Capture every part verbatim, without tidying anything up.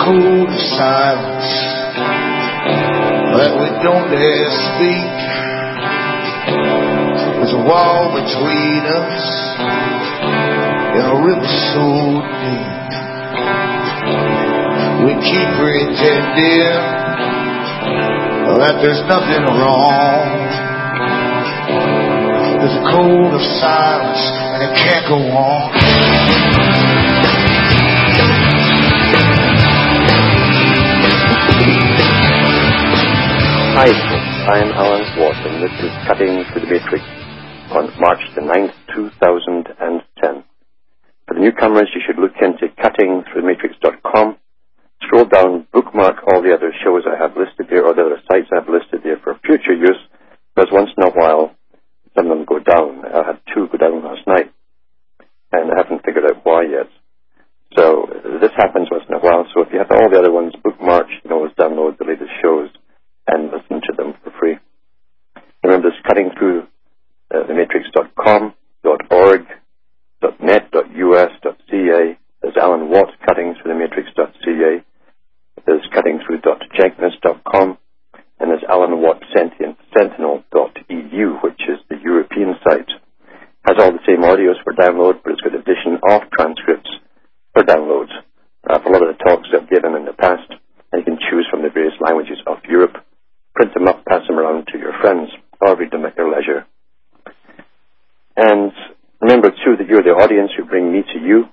code of silence that we don't dare speak. There's a wall between us and a river so deep. We keep pretending that there's nothing wrong. There's a code of silence and it can't go on. Hi, I am Alan Watt, and this is Cutting Through the Matrix on March the ninth, two thousand ten. For the newcomers, you should look into cutting through the matrix dot com. Scroll down, bookmark all the other shows I have listed there, or the other sites I have listed there for future use, because once in a while, some of them go down. I had two go down last night, and I haven't figured out why yet. So this happens once in a while, so if you have all the other ones bookmarked, you can always download the latest shows and listen to them for free. Remember, this cutting through uh, the matrix dot com, .org, .net, .us, .ca. There's Alan Watt, cutting through the matrix dot c a. There's cutting through dot jenkins dot com, and there's Alan Watt Sentinel dot e u, which is the European site. Has all the same audios for download, but it's got addition of transcripts for download uh, for a lot of the talks I've given in the past, and you can choose from the various languages of Europe. Print them up, pass them around to your friends, or read them at your leisure. And remember, too, that you're the audience who bring me to you.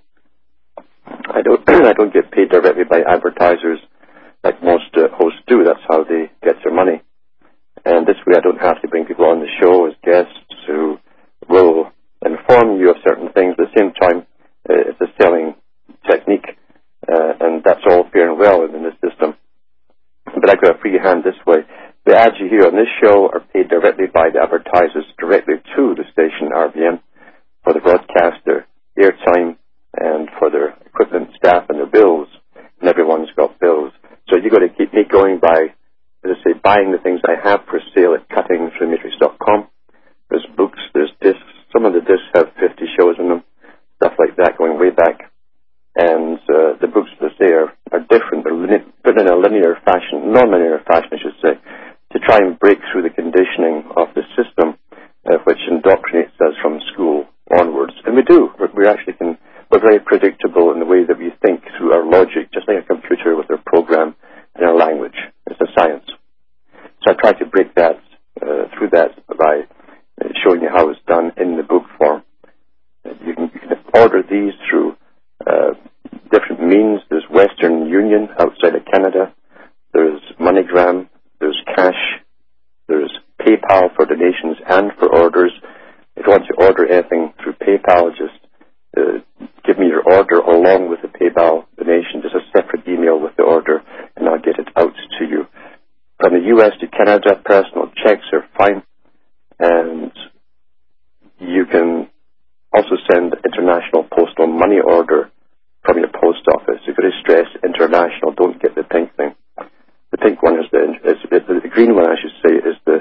I don't I don't get paid directly by advertisers like most uh, hosts do. That's how they get their money. And this way I don't have to bring people on the show as guests who will inform you of certain things. At the same time, uh, it's a selling technique, uh, and that's all fair and well in this system. But I got a free hand this way. The ads you hear on this show are paid directly by the advertisers, directly to the station R B M, for the broadcast, their airtime, and for their equipment, staff, and their bills. And everyone's got bills. So you've got to keep me going by, as I say, buying the things I have for sale at cutting through the matrix dot com. There's books, there's discs. Some of the discs have fifty shows in them, stuff like that, going way back. And uh, the books, as I say, are, are different. They're line- but in a linear fashion, non-linear fashion, I should say, to try and break through the conditioning of the system, uh, which indoctrinates us from school onwards. And we do. We're, we actually can, we're very predictable in the way that we think through our logic, just like a computer with their program and our language. It's a science. So I try to break that, uh, through that by uh, showing you how it's done in the book form. Uh, you, can, you can order these through uh, different means. There's Western Union outside of Canada. There's MoneyGram. There's cash. There's PayPal for donations and for orders. If you want to order anything through PayPal, just uh, give me your order along with the PayPal donation, just a separate email with the order, and I'll get it out to you. From the U S to Canada, personal checks are fine, and you can also send international postal money order from your post office. You've got to stress international, don't get the pink thing. The pink one is the, is, is the green one, I should say, is the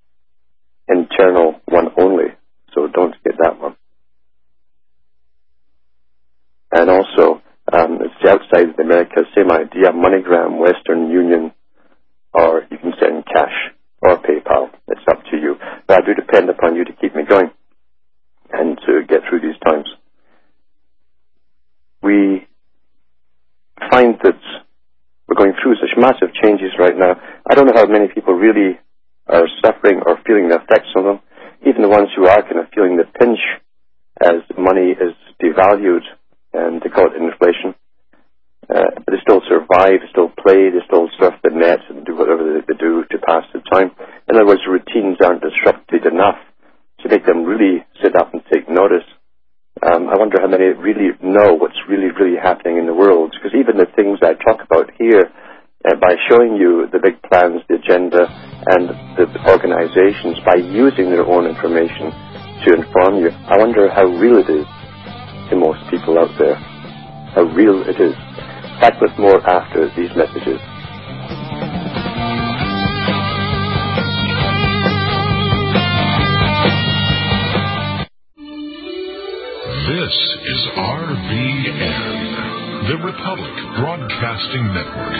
internal one only, so don't get that one. And also, um, it's the outside of America, same idea, MoneyGram, Western Union, or you can send cash or PayPal. It's up to you. But I do depend upon you to keep me going and to get through these times. We find that we're going through such massive changes right now. I don't know how many people really are suffering or feeling the effects of them. Even the ones who are kind of feeling the pinch as money is devalued, and they call it inflation. Uh, but they still survive, they still play, they still surf the net and do whatever they, they do to pass the time. In other words, routines aren't disrupted enough to make them really sit up and take notice. Um, I wonder how many really know what's really, really happening in the world. Because even the things I talk about here, uh, by showing you the big plans, the agenda, and the organizations, by using their own information to inform you, I wonder how real it is to most people out there. How real it is. Back with more after these messages. This is R B N, The Republic Broadcasting Network.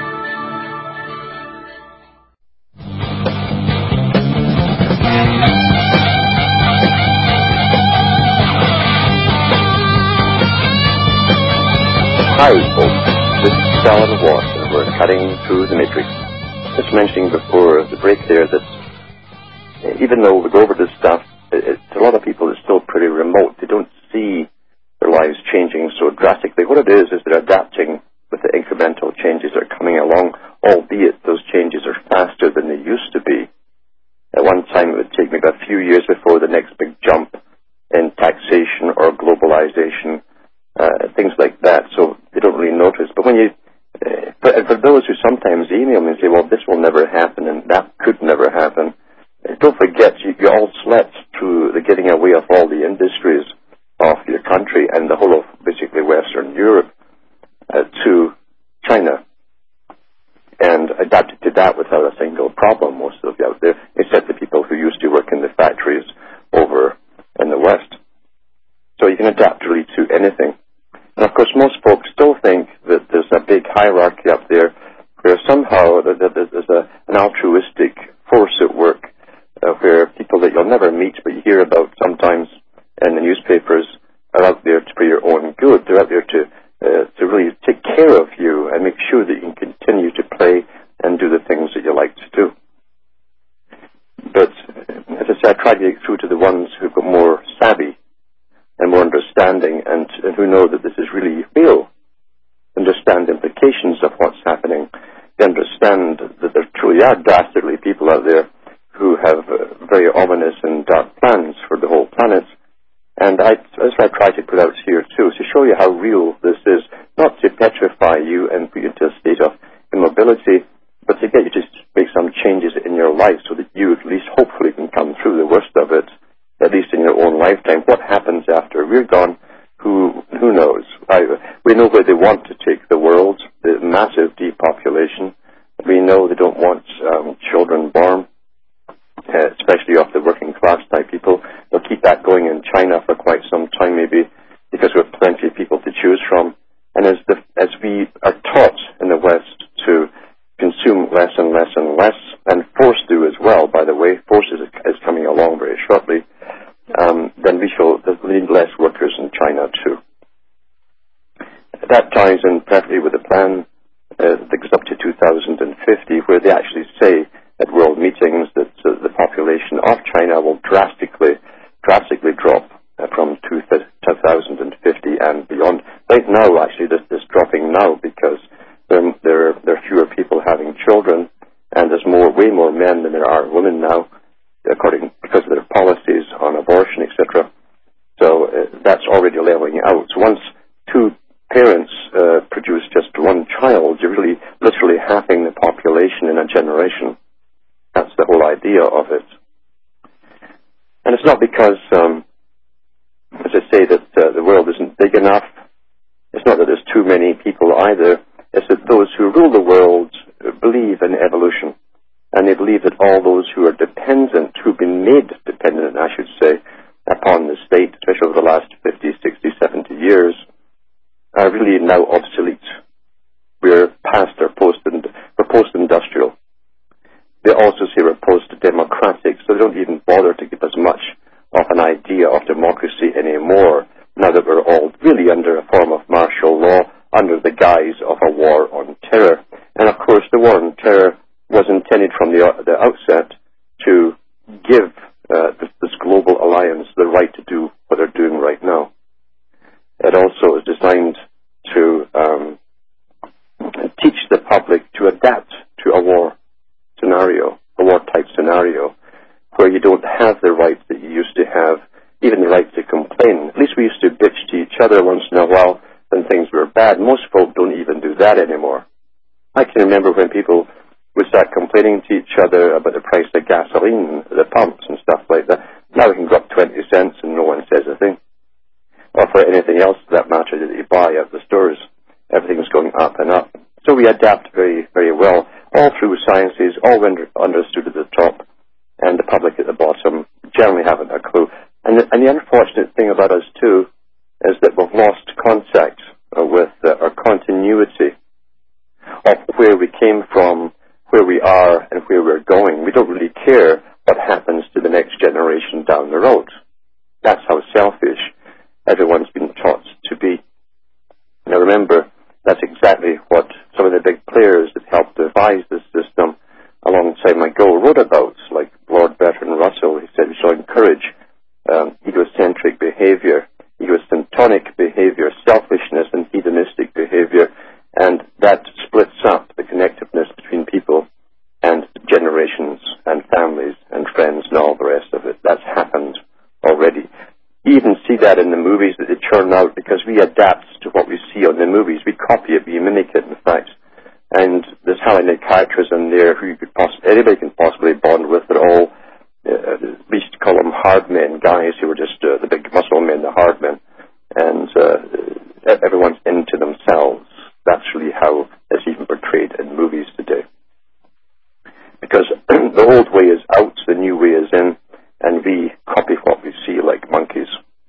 Hi, folks. This is Alan Watt, and we're cutting through the matrix. Just mentioning before the break there that even though we go over this stuff, it, it, to a lot of people it's still pretty remote. They don't see their lives changing so drastically. What it is is they're adapting with the incremental changes that are coming along, albeit those changes are faster than they used to be. At one time it would take maybe a few years before the next big jump in taxation or globalization, uh, things like that, so they don't really notice. But when you, uh, for, and for those who sometimes email me and say, well, this will never happen and that could never happen, don't forget, you, you all slept through the getting away of all the industries of your country and the whole of basically Western Europe uh, to China, and adapted to that without a single problem, most of you out there, except the people who used to work in the factories over in the West. So you can adapt really to anything. And of course, most folks still think that there's a big hierarchy up there where somehow there's a, an altruistic force at work, Uh, where people that you'll never meet but you hear about sometimes in the newspapers are out there to, for your own good. They're out there to uh, to really take care of you and make sure that you can continue to play and do the things that you like to do. But as I said, I try to get through to the ones who've got more savvy and more understanding and, and who know that this is really real, understand the implications of what's happening. They understand that there truly are dastardly people out there who have uh, very ominous and dark plans for the whole planet. And I, that's what I try to put out here too, to show you how real this is, not to petrify you and put you into a state of immobility, but to get you to make some changes in your life so that you at least hopefully can come through the worst of it, at least in your own lifetime. What happens after we're gone, who who knows? I, we know where they want to take the world, the massive depopulation. We know they don't want um, children born, Uh, especially of the working class type people. They'll keep that going in China for quite some time, maybe, because we have plenty of people to choose from. And as the, as we are taught in the West to consume less and less and less, and forced to as well, by the way, force is, is coming along very shortly, um, then we shall need less workers in China too. That ties in perfectly with the plan uh, that goes up to two thousand fifty, where they actually say at world meetings that uh, the population of China will drastically, drastically drop uh, from two thousand fifty and beyond. Right now, actually, this is dropping now because there, there, there are fewer people having children, and there's more, way more men than there are women now, according because of their policies on abortion, et cetera. So uh, that's already leveling out. So once two parents uh, produce just one child, you're really literally halving the population in a generation. That's the whole idea of it. And it's not because, um, as I say, that uh, the world isn't big enough. It's not that there's too many people either. It's that those who rule the world believe in evolution. And they believe that all those who are dependent, who've been made dependent, I should say, upon the state, especially over the last fifty, sixty, seventy years, are really now obsolete. We're past our post- we're post-industrial. They also say we're post-democratic, so they don't even bother to give us much of an idea of democracy anymore, now that we're all really under a form of martial law, under the guise of a war on terror. And of course, the war on terror was intended from the, the outset to give uh, this, this global alliance the right to do what they're doing right now. It also is designed to um, teach the public to adapt to a war scenario, a war-type scenario, where you don't have the rights that you used to have, even the right to complain. At least we used to bitch to each other once in a while when things were bad. Most folk don't even do that anymore. I can remember when people would start complaining to each other about the price of gasoline, the pumps and stuff like that. Now it can go up twenty cents and no one says a thing. Or for anything else, for that matter, that you buy at the stores. Everything's going up and up. So we adapt very, very well, all through sciences, all under, understood at the top, and the public at the bottom generally haven't a clue. And the, and the unfortunate thing about us, too, is that we've lost contact uh, with uh, our consciousness. came from, where we are, and where we're going. We don't really care what happens to the next generation down the road. That's how selfish everyone's been taught to be. Now remember, that's exactly what some of the big players that helped devise this system a long time ago wrote about, like Lord Bertrand Russell. He said we shall encourage um, egocentric behavior, egocentric behavior, selfishness and hedonistic behavior, and that splits up the connectiveness between people and generations and families and friends and all the rest of it. That's happened already. You even see that in the movies that they churn out, because we adapt to what we see on the movies. We copy it, we mimic it, in fact. And there's hardly any characters in there who you could possibly, anybody can possibly bond with. They're all, uh, we used to call them hard men, guys who were just uh, the big muscle men, the hard men. And uh, everyone's into themselves. That's really how it's even portrayed in movies today. Because the old way is out, the new way is in, and we copy what we see like monkeys.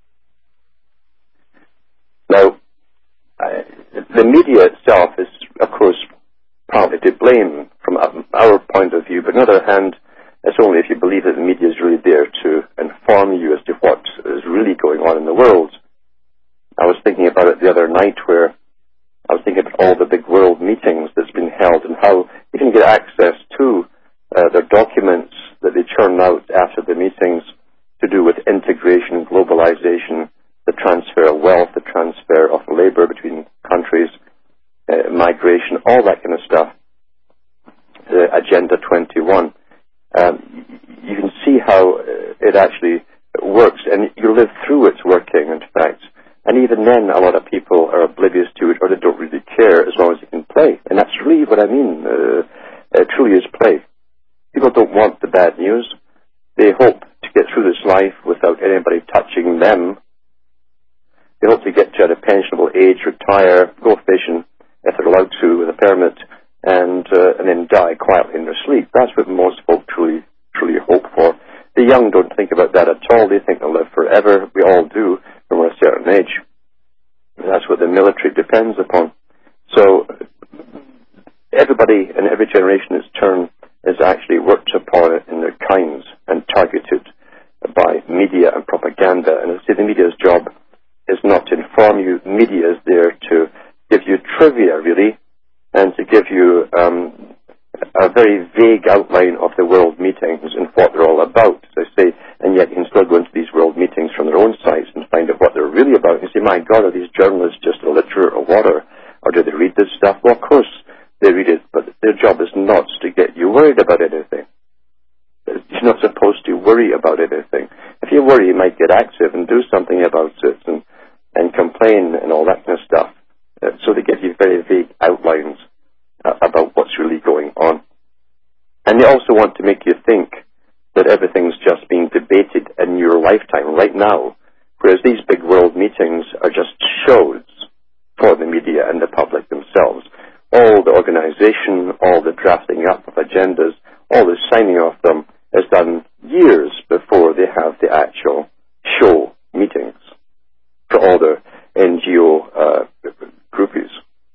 Now, uh, the media itself is, of course, partly to blame from our point of view, but on the other hand, it's only if you believe that the media is really there to inform you as to what is really going on in the world. I was thinking about it the other night, where I was thinking about all the big world meetings that's been held and how you can get access to uh, their documents that they churn out after the meetings to do with integration, globalization, the transfer of wealth, the transfer of labor between countries, uh, migration, all that kind of stuff, the Agenda twenty-one. Um, you can see how it actually works, and you live through its working, in fact. And even then, a lot of people are oblivious to it, or they don't really care, as long as they can play. And that's really what I mean. Uh, it truly is play. People don't want the bad news. They hope to get through this life without anybody touching them. They hope to get to a pensionable age, retire, go fishing, if they're allowed to, with a permit, and uh, and then die quietly in their sleep. That's what most folk truly, truly hope for. The young don't think about that at all. They think they'll live forever. We all do when we're a certain age. And that's what the military depends upon. So everybody in every generation is turned is actually worked upon it in their kinds and targeted by media and propaganda. And I say the media's job is not to inform you. Media is there to give you trivia, really, and to give you um, a very vague outline of the world meetings and what they're all about, as I say, and yet you can still go into these world meetings from their own sites and find out what they're really about. And say, my God, are these journalists just illiterate or what? Or, or do they read this stuff? Well, of course they read it, but their job is not to get you worried about anything. You're not supposed to worry about anything. If you worry, you might get active and do something about it and, and complain and all that kind of stuff. Uh, so they give you very vague outlines uh, about what's really going on. And they also want to make you think that everything's just being debated in your lifetime right now, whereas these big world meetings are just shows for the media and the public themselves. All the organization, all the drafting up of agendas, all the signing of them is done years before they have the actual show meetings for all the N G O uh, groupies.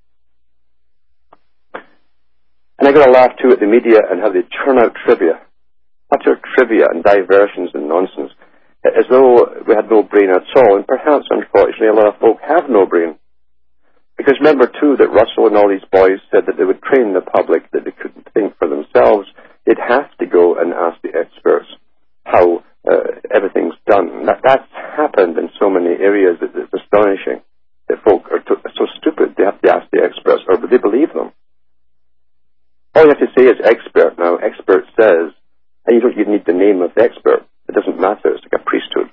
And I got to laugh too at the media and how they churn out trivia, utter trivia and diversions and nonsense, as though we had no brain at all. And perhaps, unfortunately, a lot of folk have no brain. Because remember, too, that Russell and all these boys said that they would train the public, that they couldn't think for themselves. They'd have to go and ask the experts how uh, everything's done. That, that's happened in so many areas that it's astonishing that folk are to, so stupid they have to ask the experts, or do they believe them? All you have to say is expert now. Expert says, and you don't even need the name of the expert. It doesn't matter. It's like a priesthood.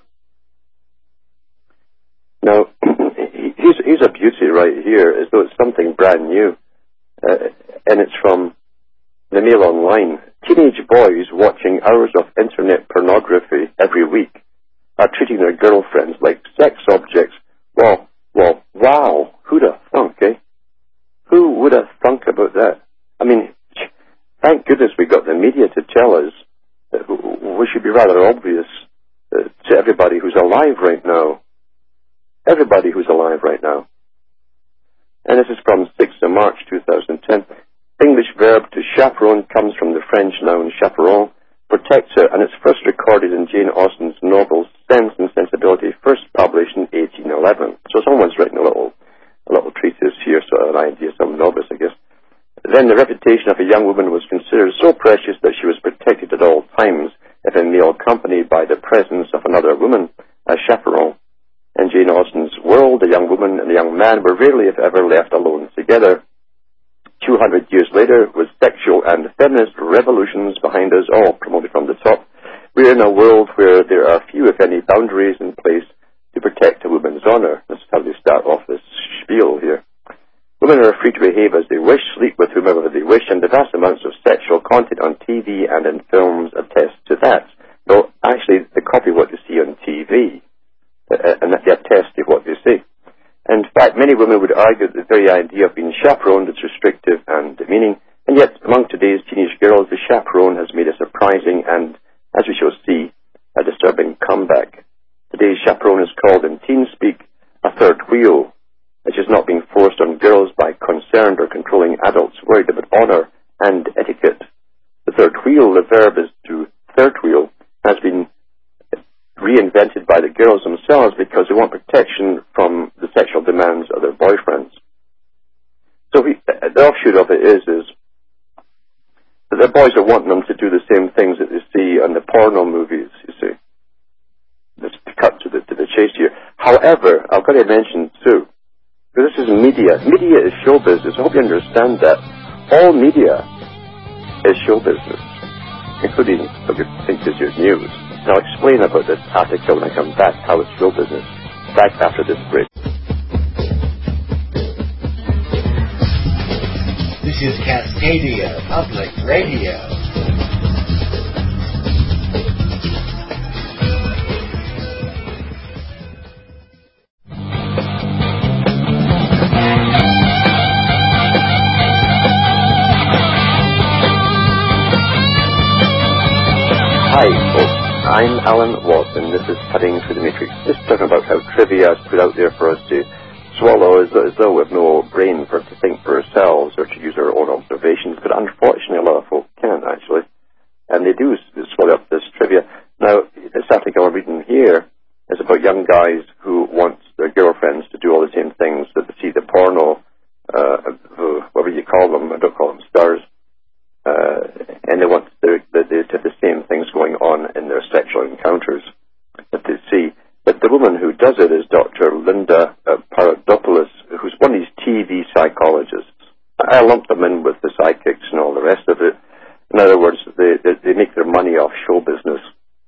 Now, here's, here's a beauty right here, as though it's something brand new, uh, and it's from the Mail Online. Teenage boys watching hours of internet pornography every week are treating their girlfriends like sex objects. Well, well, wow, who'd have thunk, eh? Who would have thunk about that? I mean, thank goodness we got the media to tell us that we should be rather obvious uh, to everybody who's alive right now. Everybody who's alive right now. And this is from sixth of March two thousand ten. English verb to chaperone comes from the French noun chaperon, protector, and it's first recorded in Jane Austen's novel Sense and Sensibility, first published in eighteen eleven. So someone's written a little a little treatise here, so an idea, some novice, I guess. Then the reputation of a young woman was considered so precious that she was protected at all times, if in male company, by the presence of another woman, a chaperon. In Jane Austen's world, the young woman and the young man were rarely, if ever, left alone together. Two hundred years later, with sexual and feminist revolutions behind us, all promoted from the top, we are in a world where there are few, if any, boundaries in place to protect a woman's honor. That's how they start off this spiel here. Women are free to behave as they wish, sleep with whomever they wish, and the vast amounts of sexual content on T V and in films attest to that. Though, actually, they copy what you see on T V, uh, and they attest to what you see. In fact, many women would argue that the very idea of being chaperoned is restrictive and demeaning, and yet, among today's teenage girls, the chaperone has made a surprising and, as we shall see, a disturbing comeback. Today's chaperone is called in teen speak a third wheel, which is not being forced on girls by concerned or controlling adults worried about honor and etiquette. The third wheel, the verb is to third wheel, has been reinvented by the girls themselves because they want protection from the sexual demands of their boyfriends. So we, the offshoot of it is, is that the boys are wanting them to do the same things that they see in the porno movies, you see. Let's cut to the, to the chase here. However, I've got to mention too, because this is media. Media is show business. I hope you understand that. All media is show business, including what you think is your news. And I'll explain about this article when I come back, how it's show business. Back after this break. This is Cascadia Public Radio. Hi, folks. I'm Alan Watson. This is Cutting Through the Matrix. Just talking about how trivia is put out there for us to swallow as, as though we have no brain for to think for ourselves or to use our own observations. But unfortunately, a lot of folk can't, actually. And they do swallow up this trivia. Now, this article I'm reading here is about young guys who want their girlfriends to do all the same things that they see the porno, uh, whatever you call them, I don't call them stars, uh, and they want the, the, the, to have the same things going on in their sexual encounters that they see. But the woman who does it is Doctor Linda uh, Paradopoulos, who's one of these T V psychologists. I lump them in with the psychics and all the rest of it. In other words, they, they, they make their money off show business.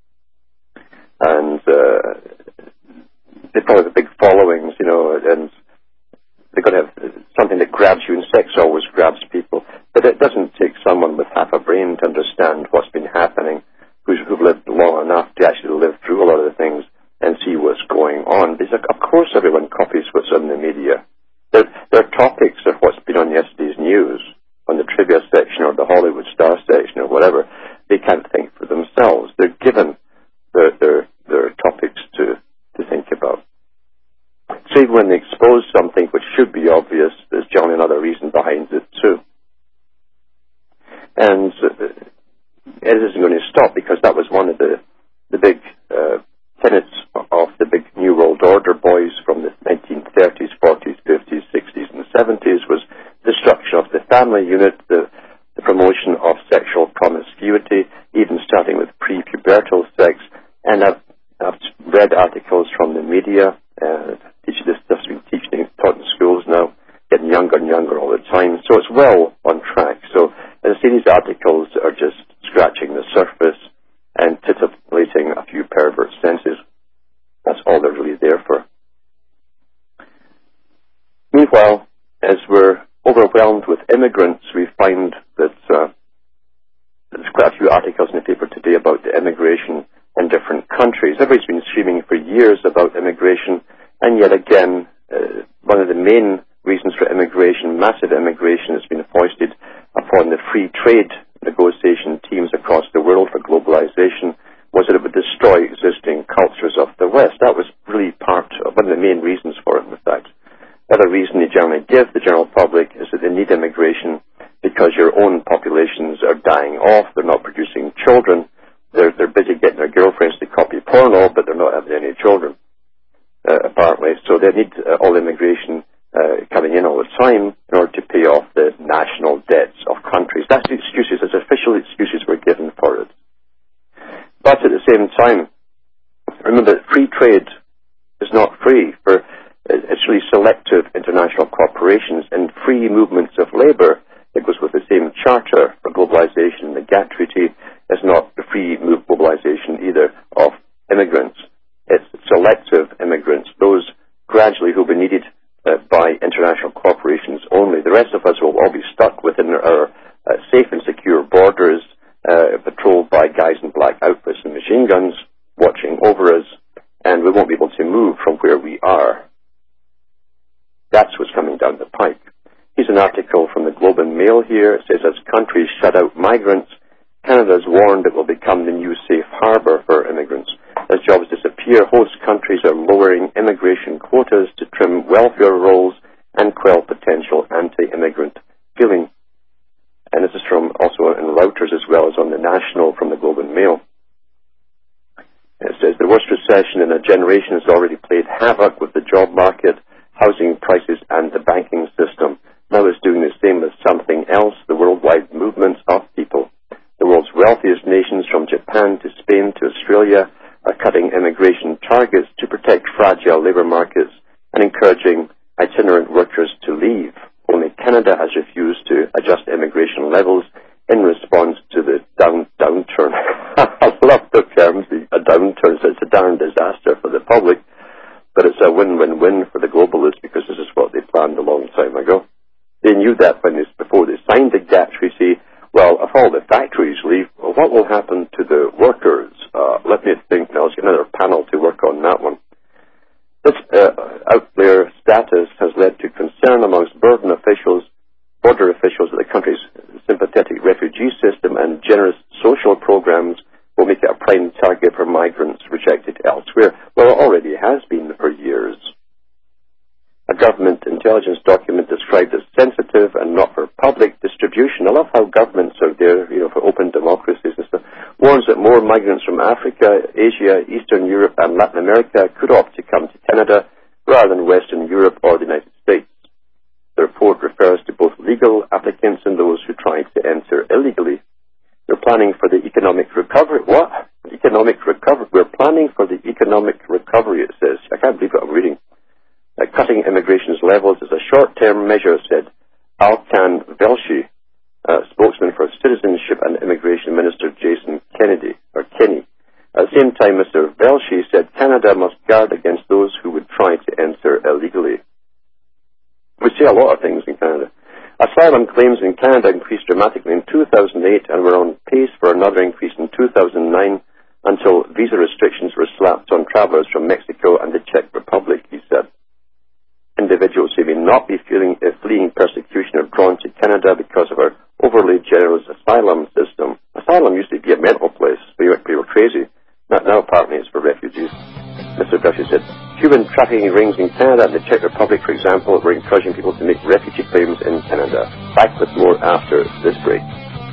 And uh, they probably have big followings, you know, and they've got to have something that grabs you, and sex always grabs people. But it doesn't take someone with half a brain to understand what's been happening, who's, who've lived long enough to actually live through a lot of the things and see what's going on. Because, of course, everyone copies what's in the media. Their, their topics of what's been on yesterday's news, on the trivia section or the Hollywood star section or whatever, they can't think for themselves. They're given their, their, their topics to, to think about. So even when they expose something which should be obvious, there's generally another reason behind it too. And uh, it isn't going to stop, because that was one of the, the big uh, tenets of the big New World Order boys from the nineteen thirties, forties, fifties, sixties, and seventies, was destruction of the family unit, the, the promotion of sexual promiscuity, even starting with pre-pubertal sex. And I've, I've read articles from the media, uh, teach this stuff's been teaching, taught in schools now, getting younger and younger all the time. So it's well on track. So as I say, these articles are just scratching the surface and titillating a few pervert senses. That's all they're really there for. Meanwhile, as we're overwhelmed with immigrants, we find that uh, there's quite a few articles in the paper today about the immigration in different countries. Everybody's been screaming for years about immigration, and yet again, uh, one of the main reasons for immigration, massive immigration, has been foisted upon the free trade negotiation teams across the world for globalization, was that it would destroy existing cultures of the West. That was really part of one of the main reasons for it, in fact. The other reason they generally give the general public is that they need immigration because your own populations are dying off, they're not producing children, they're, they're busy getting their girlfriends to copy porno, but they're not having any children, uh, apparently. So they need uh, all immigration uh, coming in all the time in order to pay off the national debts of countries. That's the excuses, as official excuses were given for it. But at the same time, remember that free trade is not free. For it's really selective international corporations and free movements of labour that goes with the same charter for globalization. The GATT Treaty is not the free move globalization either of immigrants. It's selective immigrants, those gradually who will be needed uh, by international corporations only. The rest of us will all be stuck within our uh, safe and secure borders, uh, patrolled by guys in black outfits and machine guns watching over us, and we won't be able to move from where we are. That's what's coming down the pike. Here's an article from the Globe and Mail here. It says, as countries shut out migrants, Canada has warned it will become the new safe harbour for immigrants. As jobs disappear, host countries are lowering immigration quotas to trim welfare rolls and quell potential anti-immigrant feeling. And this is from also in Reuters as well as on the National from the Globe and Mail. It says, the worst recession in a generation has already played havoc with the job market, housing prices, and the banking system. Now it's doing the same with something else, the worldwide movement of people. The world's wealthiest nations, from Japan to Spain to Australia, are cutting immigration targets to protect fragile labour markets and encouraging itinerant workers to leave. Only Canada has refused to adjust immigration levels in response to the down, downturn. I love the terms, a downturn. So it's a darn disaster for the public, but it's a win-win-win for the globalists because this is what they planned a long time ago. They knew that when they, before they signed the GATT Treaty. Well, if all the factories leave, well, what will happen to the workers? Uh, let me think now. Let's get another panel to work on that one. This uh, out there status has led to concern amongst burden officials, border officials that the country's sympathetic refugee system and generous social programs will make it a prime target for migrants rejected elsewhere. Well, it already has been for years. A government intelligence document described as sensitive and not for public distribution. I love how governments are there, you know, for open democracies and stuff. Warns that more migrants from Africa, Asia, Eastern Europe, and Latin America could opt to come to Canada rather than Western Europe or the United States. The report refers to both legal applicants and those who try to enter illegally. They're planning for the economic recovery. What? Economic recovery? We're planning for the economic recovery, it says. I can't believe what I'm reading. Uh, cutting immigration's levels is a short-term measure, said Alkan Velshi, uh, spokesman for Citizenship and Immigration Minister Jason Kennedy, or Kenny. At the same time, Mister Velshi said Canada must guard against those who would try to enter illegally. We see a lot of things in Canada. Asylum claims in Canada increased dramatically in two thousand eight and were on pace for another increase in two thousand nine until visa restrictions were slapped on travellers from Mexico and the Czech Republic, he said. Individuals who may not be feeling, uh, fleeing persecution are drawn to Canada because of our overly generous asylum system. Asylum used to be a mental place. We were, we were crazy. Now, now apparently it's for refugees. Mister Duffy said, human trafficking rings in Canada and the Czech Republic, for example, were encouraging people to make refugee claims in Canada. Back with more after this break.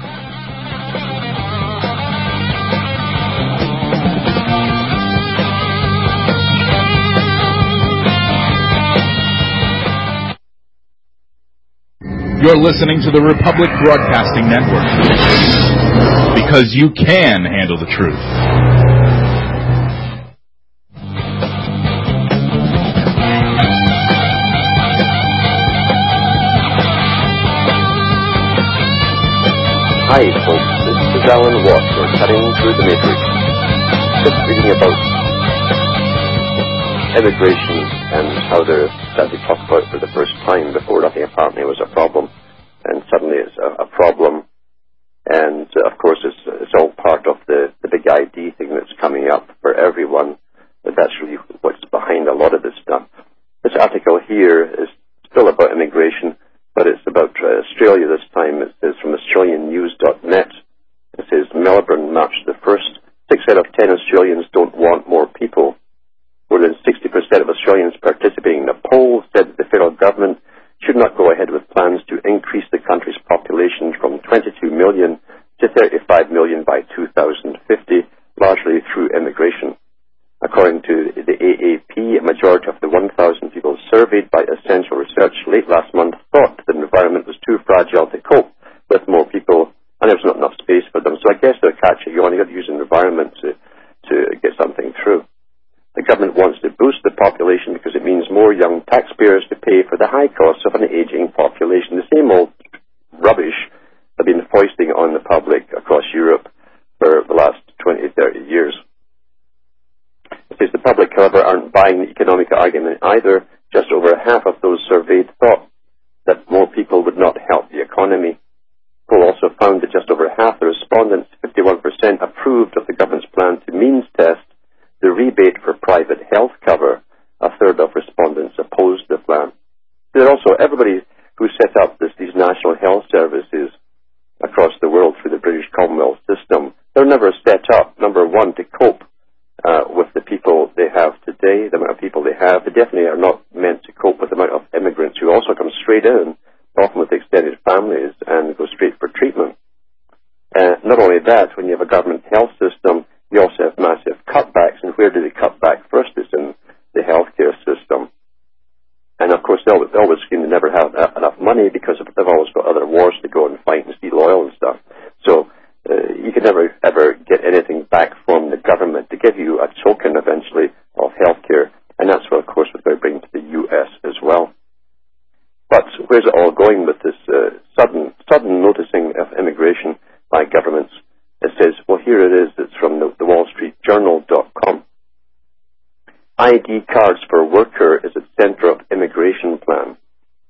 You're listening to the Republic Broadcasting Network, because you can handle the truth. Hi folks, this is Alan Watt. We're cutting through the matrix. Just reading about immigration and how they're starting to talk about it for the first time. Before, nothing apparently was a problem, and suddenly it's a, a problem. And uh, of course, it's, it's all part of the, the big I D thing that's coming up for everyone. But that's really what's behind a lot of this stuff. This article here is still about immigration, but it's about uh, Australia this time. It says from Australian News dot net. It says Melbourne, March the first. Six out of ten Australians don't want more people. More than sixty percent of Australians participating in the poll said that the federal government should not go ahead with plans to increase the country's population Essential Research late last month thought the environment was too fragile to cope with more people, and there was not enough space for them. So I guess they're catching you on. You've got to use an environment to, to get something through. The government wants to boost the population because it means more young taxpayers to pay for the high costs of an aging population. The same old rubbish have been foisting on the public across Europe for the last twenty, thirty years. It says the public, however, aren't buying the economic argument either. Just over half of those surveyed thought that more people would not help the economy. The poll also found that just over half the respondents, fifty-one percent, approved of the government's plan to means test the rebate for private health cover. A third of respondents opposed the plan. There also everybody who set up this, these national health services across the world through the British Commonwealth system, they're never set up, number one, to cope uh, with the people they have today, the amount of people they have. They definitely are not meant to cope with the amount of immigrants who also come straight in, often with extended families, and go straight for treatment. Uh, not only that, when you have a government health system, you also have massive cutbacks, and where do they cut back first? It's in the healthcare system. And of course, they always, they always seem to never have enough money because they've always got other wars to go and fight and steal oil and stuff. So uh, you can never, ever get anything back from the government to give you a token, eventually, of healthcare. And that's what, of course, what they're bringing to the U S as well. But where's it all going with this uh, sudden, sudden noticing of immigration by governments? It says, well, here it is. It's from the, the Wall Street Journal dot com. I D cards for worker is at center of immigration plan.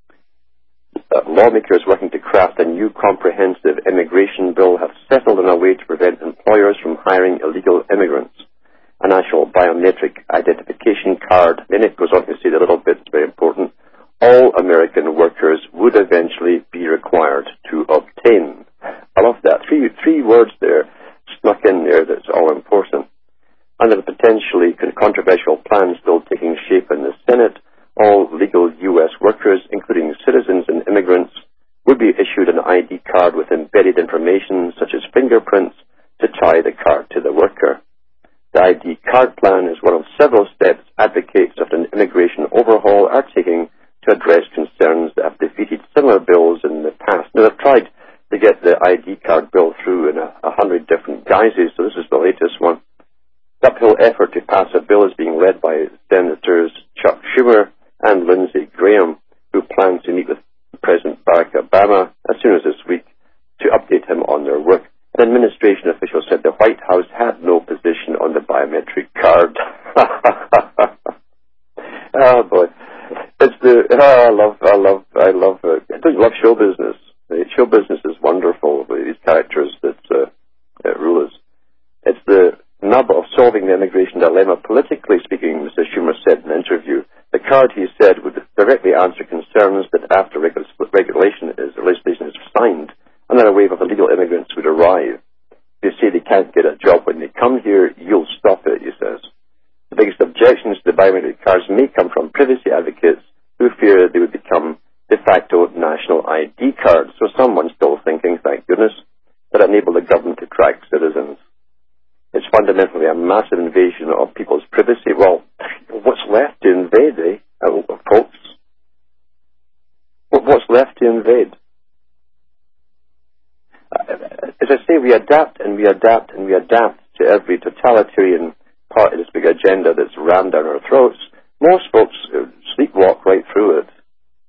Uh, lawmakers working to craft a new comprehensive immigration bill have settled on a way to prevent employers from hiring illegal immigrants. A national biometric identification card. Then it goes on to say a little bit, it's very important. All American workers would eventually be required to obtain. I love that. Three, three words there snuck in there that's all important. Under the potentially controversial plan still taking shape in the Senate, all legal U S workers, including citizens and immigrants, would be issued an I D card with embedded information such as fingerprints to tie the card to the worker. The I D card plan is one of several steps advocates of an immigration overhaul are taking to address concerns that have defeated similar bills in the past. Now, they've tried to get the I D card bill through in a, a hundred different guises, so this is the latest one. The uphill effort to pass a bill is being led by Senators Chuck Schumer and Lindsey Graham, who plan to meet with President Barack Obama as soon as this week to update him on their work. An administration official said the White House had no position on the biometric card. Oh boy, it's the oh, I love I love I love uh, I love show business. Show business is wonderful with these characters that uh, uh, rule us. It's the nub of solving the immigration dilemma. Politically speaking, Mister Schumer said in an interview, the card, he said, would directly answer concerns that after regu- regulation is legislation is signed, another wave of illegal immigrants would arrive. They say they can't get a job when they come here, you'll stop it, he says. The biggest objections to the biometric cards may come from privacy advocates who fear they would become de facto national I D cards. So someone's still thinking, thank goodness, that enable the government to track citizens. It's fundamentally a massive invasion of people's privacy. Well, what's left to invade, eh, uh, folks? What's left to invade? As I say, we adapt and we adapt and we adapt to every totalitarian part of this big agenda that's rammed down our throats. Most folks sleepwalk right through it.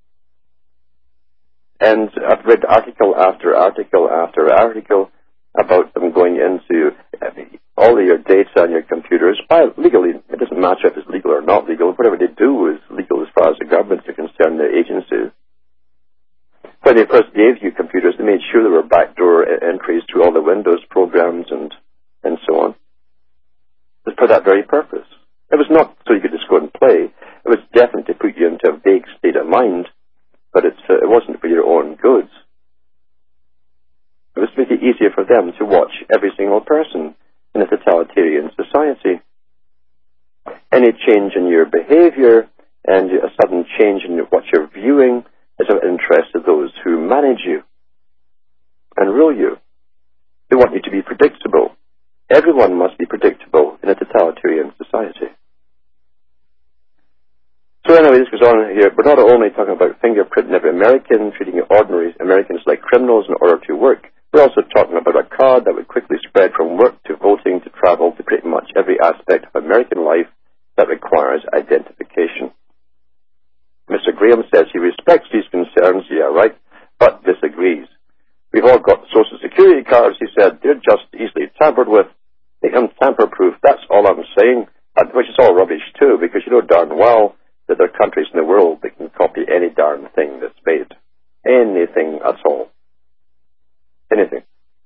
And I've read article after article after article about them going into all of your data on your computers. By legally, it doesn't matter if it's legal or not legal. Whatever they do is legal as far as the governments are concerned, the agencies. When they first gave you computers, they made sure there were backdoor entries through all the Windows programs and, and so on. It was for that very purpose. It was not so you could just go and play. It was definitely to put you into a vague state of mind, but it's, uh, it wasn't for your own goods. It was to make it easier for them to watch every single person in a totalitarian society. Any change in your behavior and a sudden change in what you're viewing is of interest to those who manage you and rule you. They want you to be predictable. Everyone must be predictable in a totalitarian society. So anyway, this goes on here. We're not only talking about fingerprinting every American, treating ordinary Americans like criminals in order to work. We're also talking about a card that would quickly spread from work to voting to travel to pretty much every aspect of American life that requires identification. Mister Graham says he respects these concerns, yeah, right, but disagrees. We've all got Social Security cards, he said. They're just easily tampered with. Make them tamper-proof, that's all I'm saying, which is all rubbish too, because you know darn well that there are countries in the world that can copy any darn thing that's made. Anything at all. Anything.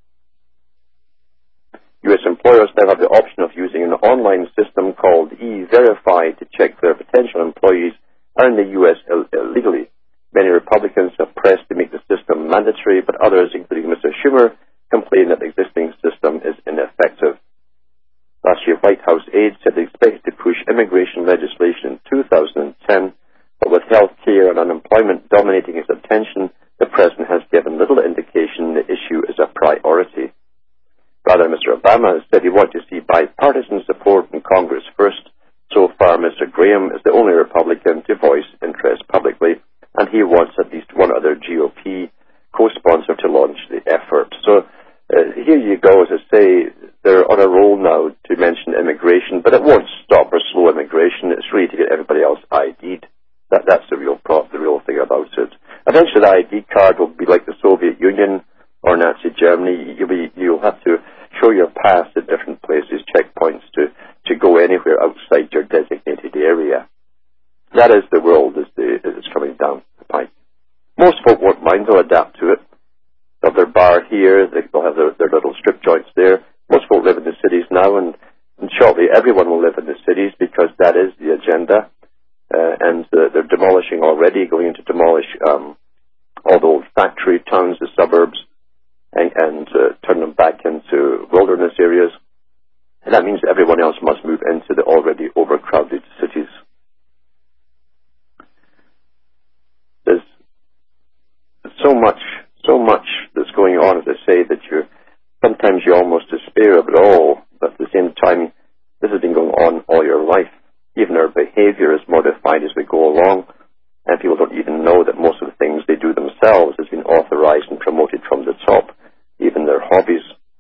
U S employers now have the option of using an online system called E-Verify to check their potential employees are in the U S Ill- illegally. Many Republicans have pressed to make the system mandatory, but others, including Mister Schumer, complain that the existing system is ineffective. Last year, White House aides said they expected to push immigration legislation in two thousand ten, but with health care and unemployment dominating his attention, the President has given little indication the issue is a priority. Rather, Mister Obama has said he wants to see bipartisan support in Congress first. So far, Mister Graham is the only Republican to voice interest publicly, and he wants at least one other G O P co-sponsor to launch the effort. So uh, here you go, as I say, they're on a roll now to mention immigration, but it won't stop or slow immigration. It's really to get everybody else I D'd. That, that's the real prop, the real thing about it. Eventually, the I D card will be like the Soviet Union or Nazi Germany. You'll, be, you'll have to show your pass at different places, checkpoints, to, to go anywhere outside your designated area. That is the world as it's coming down the pipe. Most folk won't mind. They'll adapt to it. They'll have their bar here. They'll have their, their little strip joints there. Most folk live in the cities now, and, and shortly everyone will live in the cities because that is the agenda. Uh, and uh, they're demolishing already, going in to demolish um, all the old factory towns, the suburbs, and, and uh, turn them back into wilderness areas. And that means that everyone else must move into the already overcrowded cities. There's so much, so much that's going on, as I say, that you're, sometimes you almost despair of it all, but at the same time, this has been going on all your life. Even our behavior is modified as we go along, and people don't even know that most of the things they do themselves has been authorized and promoted from the top, even their hobbies.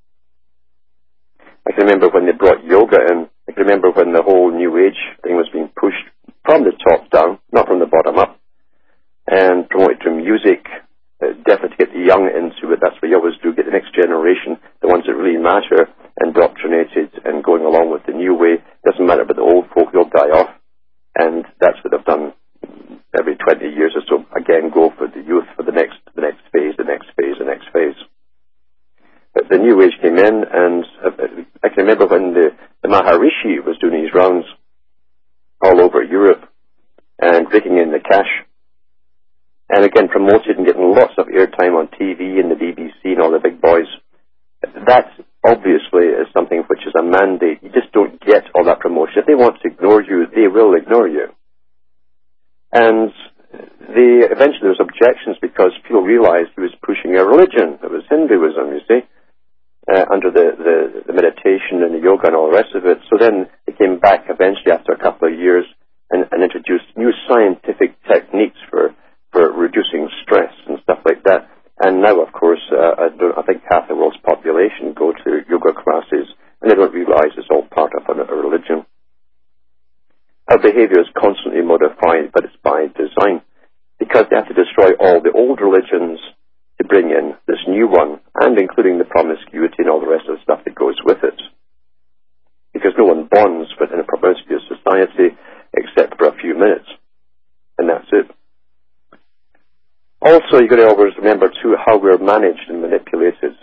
I can remember when they brought yoga in. I can remember when the whole New Age thing was being pushed from the top down, not from the bottom up, and promoted through music, uh, definitely to get the young into it. That's what you always do, get the next generation, the ones that really matter, indoctrinated and going along with the new way. Doesn't matter about the old folk, they'll die off. And that's what they've done every twenty years or so. Again, go for the youth for the next the next phase, the next phase, the next phase. But the New Age came in, and I can remember when the, the Maharishi was doing his rounds all over Europe and raking in the cash. And again, promoted and getting lots of airtime on T V and the B B C and all the big boys. That obviously is something which is a mandate. You just don't get all that promotion. If they want to ignore you, they will ignore you. And they, eventually there was objections because people realized he was pushing a religion. It was Hinduism, you see, uh, under the, the, the meditation and the yoga and all the rest of it. So then they came back eventually after a couple of years and, and introduced new scientific techniques for, for reducing stress and stuff like that. And now, of course, uh, I, don't, I think half the world's population go to yoga classes, and they don't realize it's all part of a, a religion. Our behavior is constantly modified, but it's by design, because they have to destroy all the old religions to bring in this new one, and including the promiscuity and all the rest of the stuff that goes with it. Because no one bonds within a promiscuous society except for a few minutes, and that's it. Also, you've got to always remember, too, how we're managed and manipulated.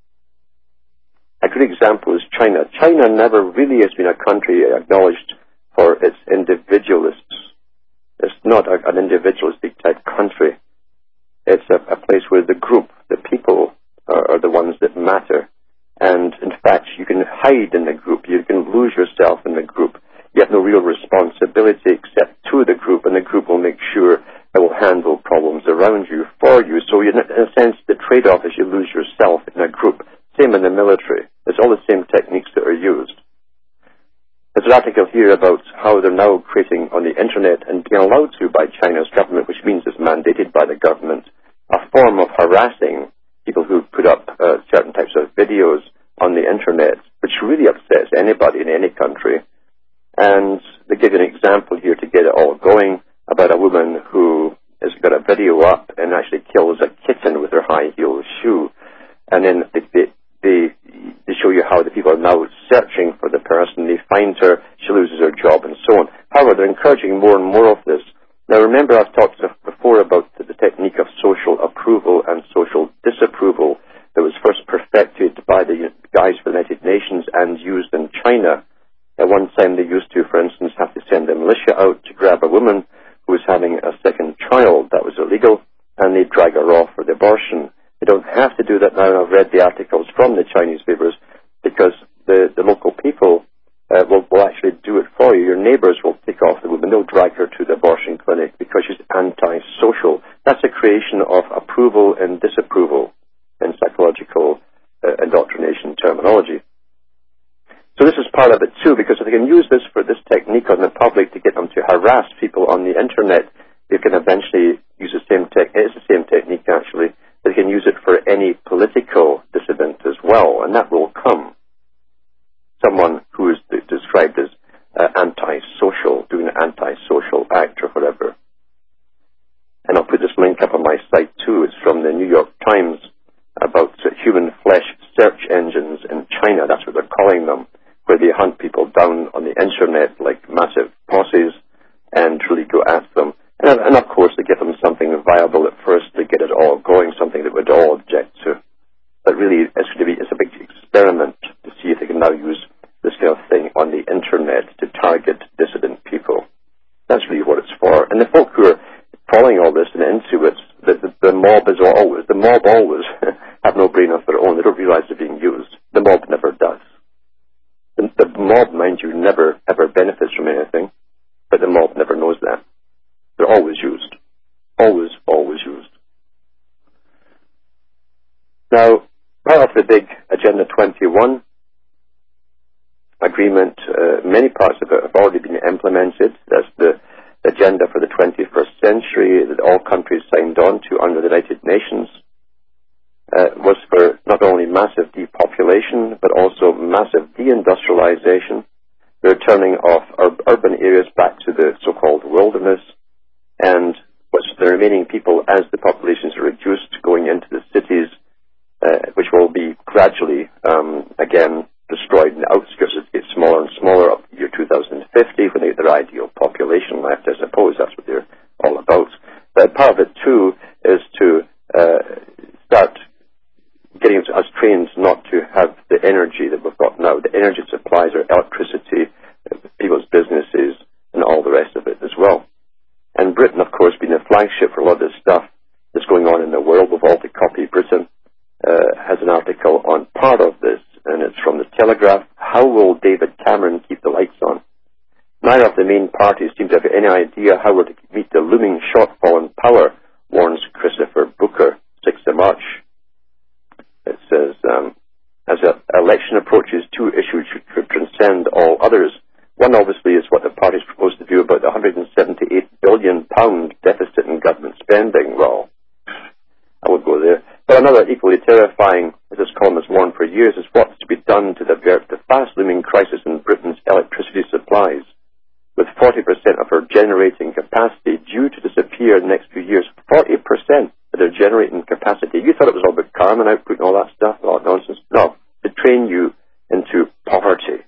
A good example is China. China never really has been a country acknowledged for its individualists. It's not a, an individualistic type country. It's a, a place where the group, the people, are, are the ones that matter. And, in fact, you can hide in the group. You can lose yourself in the group. You have no real responsibility except to the group, and the group will make sure that will handle problems around you for you. So in a sense, the trade-off is you lose yourself in a group. Same in the military. It's all the same techniques that are used. There's an article here about how they're now creating on the internet and being allowed to by China's government, which means it's mandated by the government, a form of harassing people who put up uh, certain types of videos on the internet, which really upsets anybody in any country. And they give you an example here to get it all going about a woman who has got a video up and actually kills a kitten with her high heel shoe. And then they, they, they, they show you how the people are now searching for the person. They find her, she loses her job, and so on. However, they're encouraging more and more of this. Now, remember, I've talked before about the technique of social approval and social disapproval that was first perfected by the guys for the United Nations and used in China. At one time, they used to, for instance, have to send a militia out to grab a woman who was having a second child. That was illegal, and they'd drag her off for the abortion. They don't have to do that now. I've read the articles from the Chinese papers because the, the local people uh, will, will actually do it for you. Your neighbors will take off the woman. They'll drag her to the abortion clinic because she's anti-social. That's a creation of approval and disapproval in psychological uh, indoctrination terminology. So this is part of it too, because if they can use this for this technique on the public to get them to harass people on the internet, they can eventually use the same tech. It's the same technique actually. They can use it for any political dissident as well, and that will come. Someone who is described as uh, anti-social, doing an anti-social act or whatever. And I'll put this link up on my site too. It's from the New York Times about uh, human flesh search engines in China. That's what they're calling them, where they hunt people down on the internet like massive posses and really go at them. And, and of course, they give them something viable at first to get it all going, something that we'd all object to. But really, it's going to be it's a big experiment to see if they can now use this kind of thing on the internet to target dissident people. That's really what it's for. And the folk who are following all this and into it, the, the, the mob is always, the mob always have no brain of their own. They don't realize they're being used. The mob never does. The, the mob, mind you, never, ever benefits from anything, but the mob never knows that. They're always used. Always, always used. Now, part of the big Agenda twenty-one agreement, uh, many parts of it have already been implemented. That's the agenda for the twenty-first century that all countries signed on to under the United Nations. Uh, was for not only massive depopulation, but also massive deindustrialization, the returning of ur- urban areas back to the so-called wilderness, and what's the remaining people as the populations are reduced going into the cities, uh, which will be gradually, um, again, destroyed in the outskirts as it gets smaller and smaller up to the year two thousand fifty when they get their ideal population left. I suppose that's what they're all about. But part of it, too, is to uh, start getting us trained not to have the energy that we've got now. The energy supplies are electricity, people's businesses, and all the rest of it as well. And Britain, of course, being a flagship for a lot of this stuff that's going on in the world, we've all to copy Britain, uh, has an article on part of this, and it's from the Telegraph. How will David Cameron keep the lights on? Neither of the main parties seem to have any idea how we're to meet the looming shortfall in power, warns Christopher Booker, sixth of March. It says, um, as an election approaches, two issues should, should transcend all others. One, obviously, is what the parties propose to do about the one hundred seventy-eight billion pounds deficit in government spending. Well, I won't go there. But another equally terrifying, as this column has warned for years, is what's to be done to divert the fast-looming crisis in Britain's electricity supplies. With forty percent of our generating capacity due to disappear in the next few years, forty percent of their generating capacity. You thought it was all about carbon output and all that stuff, all that nonsense. No, to train you into poverty.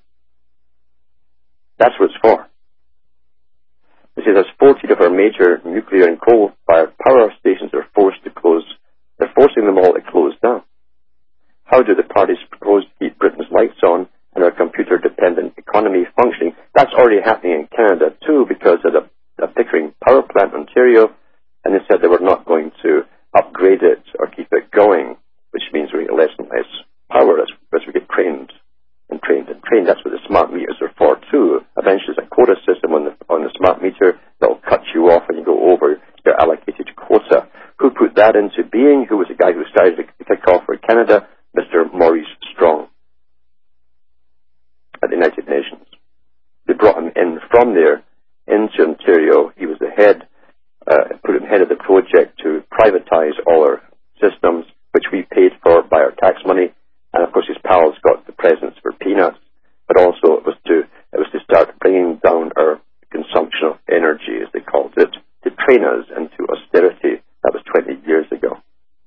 That's what it's for. It says as fourteen of our major nuclear and coal-fired power stations are forced to close. They're forcing them all to close down. How do the parties propose to keep Britain's lights on and our computer-dependent economy functioning? That's already happening in Canada too, because of the, the Pickering Power Plant in Ontario, and they said they were not going to upgrade it or keep it going, which means we get less and less power as, as we get trained and trained and trained. That's what the smart meters are for too. Eventually, there's a quota system on the on the smart meter that will cut you off when you go over your allocated quota. Who put that into being? Who was the guy who started to kick off for Canada? Mister Maurice Strong at the United Nations. from there into Ontario. He was the head, uh, put him head of the project to privatize all our systems, which we paid for by our tax money. And of course, his pals got the presents for peanuts. But also, it was to it was to start bringing down our consumption of energy, as they called it, to train us into austerity. That was twenty years ago.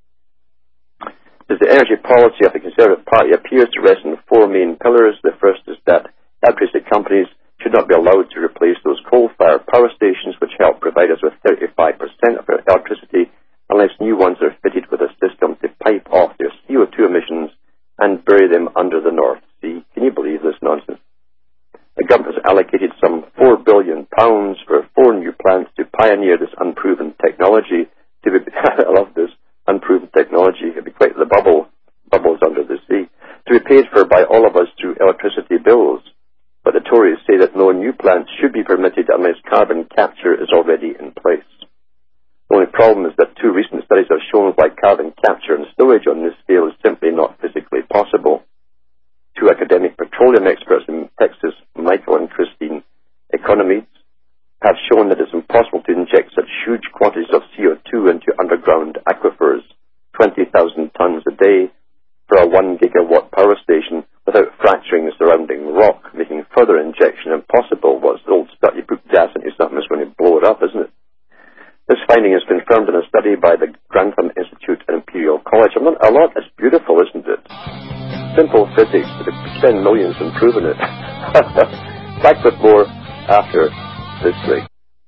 As the energy policy of the Conservative Party appears to rest on four main pillars. The first is that electricity companies should not be allowed to replace those coal-fired power stations which help provide us with thirty-five percent of our electricity unless new ones are fitted with a system to pipe off their C O two emissions and bury them under the North Sea. Can you believe this nonsense? The government has allocated some four billion pounds for four new plants to pioneer this unproven technology. To be, I love this unproven technology. It'd be quite the bubble, bubbles under the sea. To be paid for by all of us through electricity bills. But the Tories say that no new plants should be permitted unless carbon capture is already in place. The only problem is that two recent studies have shown why carbon capture and storage on this scale is simply not physically possible. Two academic petroleum experts in Texas, Michael and Christine Economides, have shown that it's impossible to inject such huge quantities of C O two into underground aquifers, twenty thousand tons a day, for a one gigawatt power station without fracturing the surrounding rock, making further injection impossible. What's the old stuff? You put gas into something, it's going to blow it up, isn't it? This finding is confirmed in a study by the Grantham Institute at Imperial College. I'm not, a lot is beautiful, isn't it? Simple physics, but they spend millions in proving it. Back with more after this break.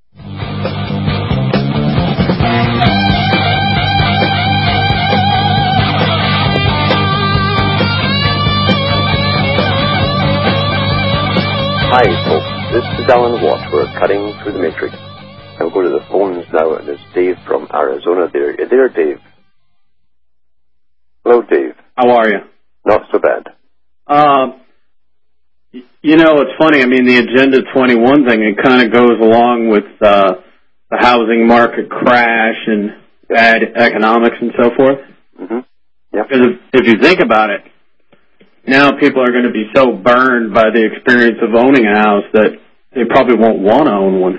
Hi, folks. This is Alan Watt. We're cutting through the matrix. I'll go to the phones now, and there's Dave from Arizona there. You there, Dave? Hello, Dave. How are you? Not so bad. Um, you know, it's funny. I mean, the Agenda twenty-one thing, it kind of goes along with uh, the housing market crash and bad economics and so forth. Mm-hmm. Yeah. Because if, if you think about it, now people are going to be so burned by the experience of owning a house that they probably won't want to own one.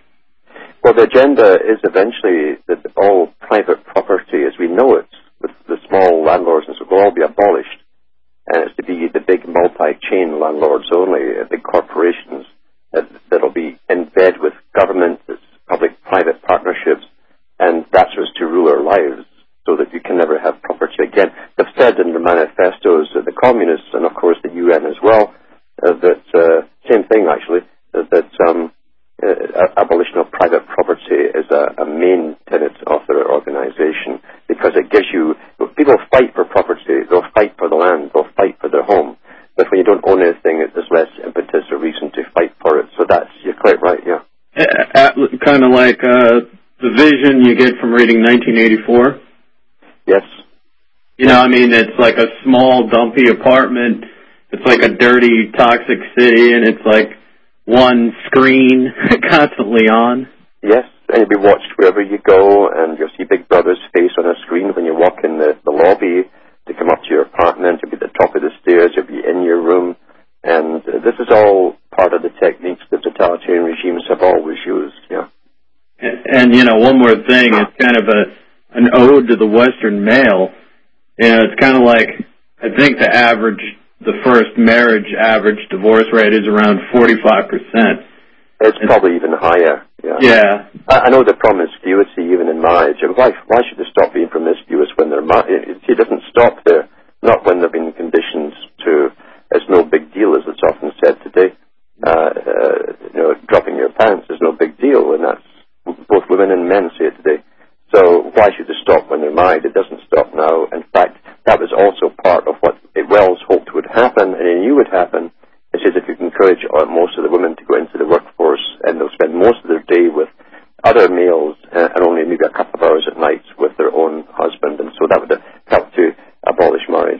Well, the agenda is eventually that all private property as we know it, with the small landlords and so, will all be abolished. And it's to be the big multi-chain landlords only, uh, big corporations that that'll be in bed with government, public-private partnerships, and that's what's to rule our lives, so that you can never have property again. They've said in the manifestos, uh, the communists, and of course the U N as well, uh, that, uh, same thing actually, uh, that um, uh, abolition of private property is a, a main tenet of their organization, because it gives you, people fight for property, they'll fight for the land, they'll fight for their home, but when you don't own anything, there's less impetus or reason to fight for it. So that's, you're quite right, yeah. Uh, kind of like uh, the vision you get from reading nineteen eighty-four. Yes. You know, I mean, it's like a small, dumpy apartment. It's like a dirty, toxic city, and it's like one screen constantly on. Yes, and you'll be watched wherever you go, and you'll see Big Brother's face on a screen when you walk in the, the lobby to come up to your apartment. You'll be at the top of the stairs, you'll be in your room, and uh, this is all part of the techniques that totalitarian regimes have always used, yeah. And, and you know, one more thing, it's kind of a an ode to the Western male. You know, it's kind of like, I think the average, the first marriage average divorce rate is around forty-five percent. It's, it's probably even higher, yeah. Yeah. I, I know the promiscuity even in marriage. Why, why should they stop being promiscuous when they're married? It doesn't stop there, not when they've been conditioned to, it's no big deal, as it's often said today. Uh, uh, you know, dropping your pants is no big deal, and that's, both women and men say it today. So why should they stop when they're married? It doesn't stop now. In fact, that was also part of what Wells hoped would happen, and he knew would happen. It says if you encourage most of the women to go into the workforce, and they'll spend most of their day with other males, uh, and only maybe a couple of hours at night with their own husband, and so that would help to abolish marriage.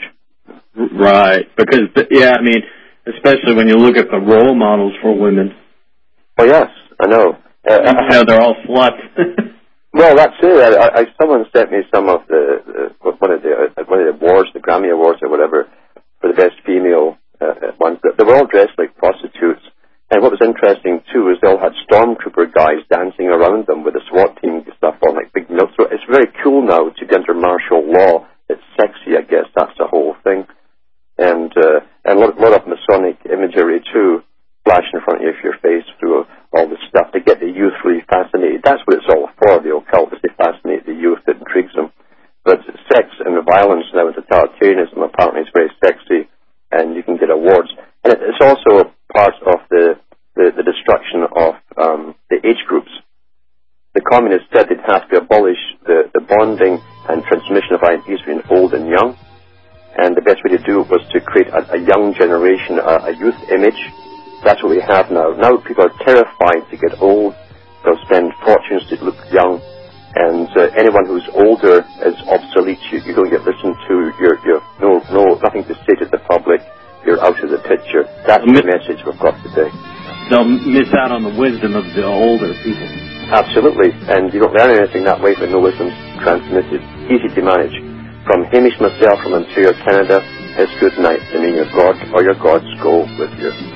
Right, because, yeah, I mean, especially when you look at the role models for women. Oh, yes, I know. Uh, you know, they're all sluts. Well, that's it. I, I, someone sent me some of the, uh, one of the uh, one of the awards, the Grammy Awards or whatever, for the best female uh, ones. They were all dressed like prostitutes, And what was interesting, too, is they all had stormtrooper guys dancing around them with the SWAT team stuff on, like big notes. So it's very cool now to be under martial law. It's sexy, I guess. That's the whole thing. And uh, and a lot, lot of Masonic imagery, too, flash in front of your face through all this stuff to get the youth really fascinated. That's what it's all for, the occult, is to fascinate the youth. It intrigues them. But sex and violence now, totalitarianism, apparently is very sexy, and you can get awards. And it's also part of the, the, the destruction of um, the age groups. The communists said they'd have to abolish the, the bonding and transmission of ideas between old and young. And the best way to do it was to create a, a young generation, a, a youth image. That's what we have now. Now people are terrified to get old. They'll spend fortunes to look young. And uh, anyone who's older is obsolete. You, you don't get listened to. You're, you're no, no, nothing to say to the public. You're out of the picture. That's the message we've got today. They'll miss out on the wisdom of the older people. Absolutely. And you don't learn anything that way when no wisdom's transmitted. Easy to manage. From Hamish myself from Ontario, Canada, it's good night. The name of God or your gods go with you.